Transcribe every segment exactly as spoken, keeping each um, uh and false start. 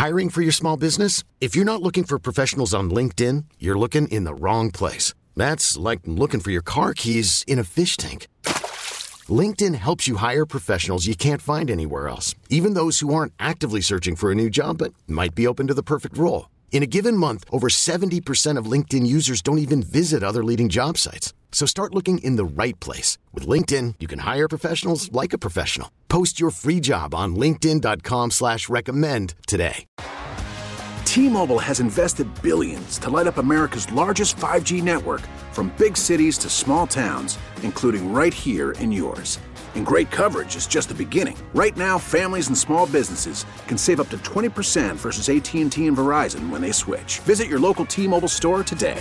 Hiring for your small business? If you're not looking for professionals on LinkedIn, you're looking in the wrong place. That's like looking for your car keys in a fish tank. LinkedIn helps you hire professionals you can't find anywhere else, even those who aren't actively searching for a new job but might be open to the perfect role. In a given month, over seventy percent of LinkedIn users don't even visit other leading job sites. So start looking in the right place. With LinkedIn, you can hire professionals like a professional. Post your free job on linkedin dot com slash recommend today. T-Mobile has invested billions to light up America's largest five G network, from big cities to small towns, including right here in yours. And great coverage is just the beginning. Right now, families and small businesses can save up to twenty percent versus A T and T and Verizon when they switch. Visit your local T-Mobile store today.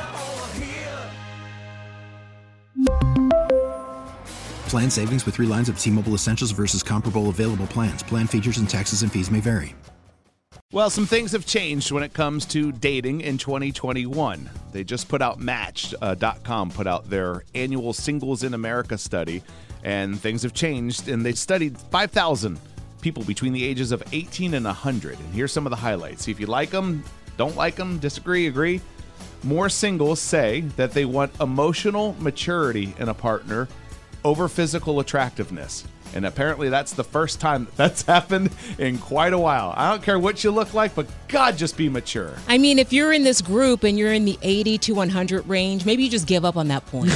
Plan savings with three lines of T-Mobile Essentials versus comparable available plans. Plan features and taxes and fees may vary. Well, some things have changed when it comes to dating in twenty twenty-one. They just put out Match dot com, put out their annual Singles in America study, and things have changed, and they studied five thousand people between the ages of eighteen and one hundred. And here's some of the highlights. See if you like them, don't like them, disagree, agree. More singles say that they want emotional maturity in a partner over physical attractiveness. And apparently that's the first time that's happened in quite a while. I don't care what you look like, but God, just be mature. I mean, if you're in this group and you're in the eighty to one hundred range, maybe you just give up on that point.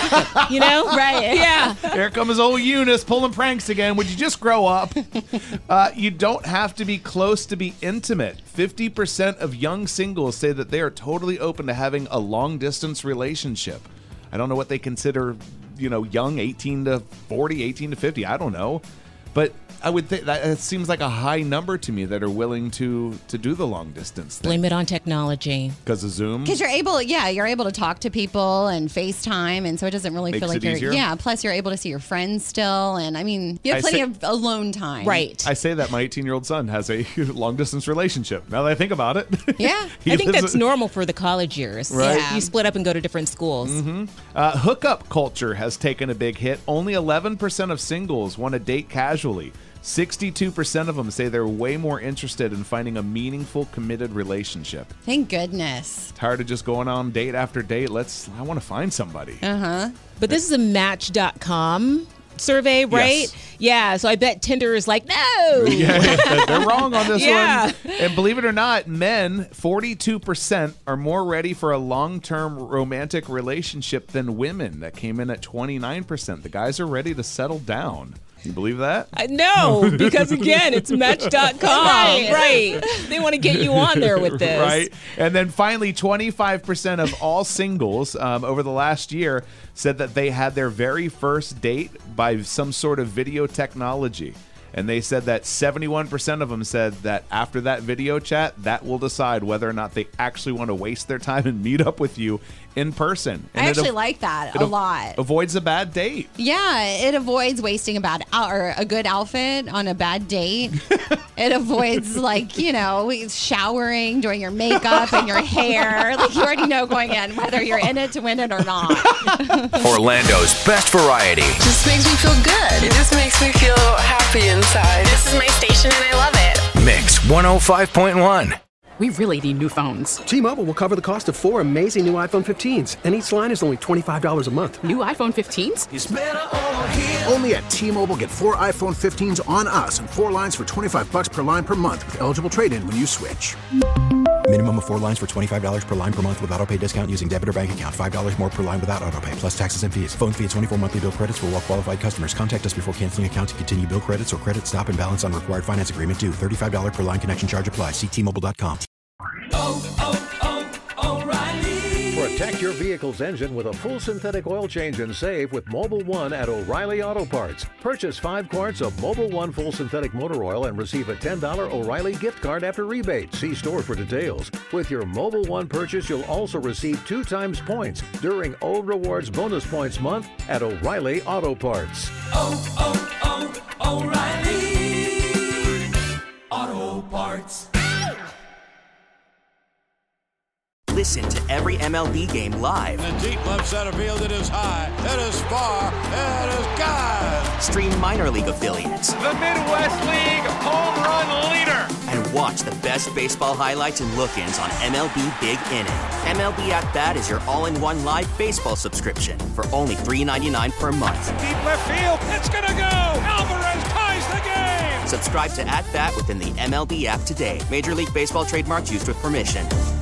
You know? Right. Yeah. Here comes old Eunice pulling pranks again. Would you just grow up? Uh, you don't have to be close to be intimate. fifty percent of young singles say that they are totally open to having a long-distance relationship. I don't know what they consider, you know, young, eighteen to forty, eighteen to fifty. I don't know. But I would think that it seems like a high number to me that are willing to to do the long distance thing. Blame it on technology. Because of Zoom? Because you're able, yeah, you're able to talk to people and FaceTime, and so it doesn't really Makes feel like it you're, easier? yeah, plus you're able to see your friends still, and I mean, you have I plenty say- of alone time. Right. I say that my eighteen-year-old son has a long-distance relationship. Now that I think about it. Yeah. He I think lives that's a- normal for the college years. Right. Yeah. You split up and go to different schools. Mm-hmm. Uh, hookup culture has taken a big hit. Only eleven percent of singles want to date casually. sixty-two percent of them say they're way more interested in finding a meaningful, committed relationship. Thank goodness. Tired of just going on date after date. Let's. I want to find somebody. Uh-huh. But this is a Match dot com survey, right? Yes. Yeah, so I bet Tinder is like, no. Yeah, they're wrong on this Yeah. one. And believe it or not, men, forty-two percent are more ready for a long-term romantic relationship than women. That came in at twenty-nine percent. The guys are ready to settle down. You believe that? I know, because again, it's Match dot com. Right. Right. They want to get you on there with this. Right. And then finally, twenty-five percent of all singles um, over the last year said that they had their very first date by some sort of video technology. And they said that seventy-one percent of them said that after that video chat, that will decide whether or not they actually want to waste their time and meet up with you in person. And I it actually av- like that it a av- lot. Avoids a bad date. Yeah, it avoids wasting a bad ou- or a good outfit on a bad date. It avoids, like, you know, showering, doing your makeup and your hair. Like, you already know going in whether you're in it to win it or not. Orlando's best variety. Just makes me feel good. It just makes me feel happy inside. This is my station and I love it. Mix one oh five point one. We really need new phones. T-Mobile will cover the cost of four amazing new iPhone fifteens, and each line is only twenty-five dollars a month. New iPhone fifteens? It's better over here. Only at T-Mobile, get four iPhone fifteens on us and four lines for twenty-five bucks per line per month with eligible trade-in when you switch. Minimum of four lines for twenty-five dollars per line per month with autopay discount using debit or bank account. five dollars more per line without autopay, plus taxes and fees. Phone fee at twenty-four monthly bill credits for well-qualified customers. Contact us before canceling account to continue bill credits or credit stop and balance on required finance agreement due. thirty-five dollars per line connection charge applies. See T Mobile dot com. Oh, oh, oh, O'Reilly. Protect your vehicle's engine with a full synthetic oil change and save with Mobil one at O'Reilly Auto Parts. Purchase five quarts of Mobil one full synthetic motor oil and receive a ten dollars O'Reilly gift card after rebate. See store for details. With your Mobil one purchase, you'll also receive two times points during O Rewards Bonus Points Month at O'Reilly Auto Parts. Oh, oh, oh, O'Reilly Auto Parts. Listen to every M L B game live. In the deep left center field, it is high, it is far, it is gone. Stream minor league affiliates. The Midwest League home run leader. And Watch the best baseball highlights and look-ins on M L B Big Inning. M L B At Bat is your all-in-one live baseball subscription for only three dollars and ninety-nine cents per month. Deep left field. It's going to go. Alvarez ties the game. Subscribe to At Bat within the M L B app today. Major League Baseball trademarks used with permission.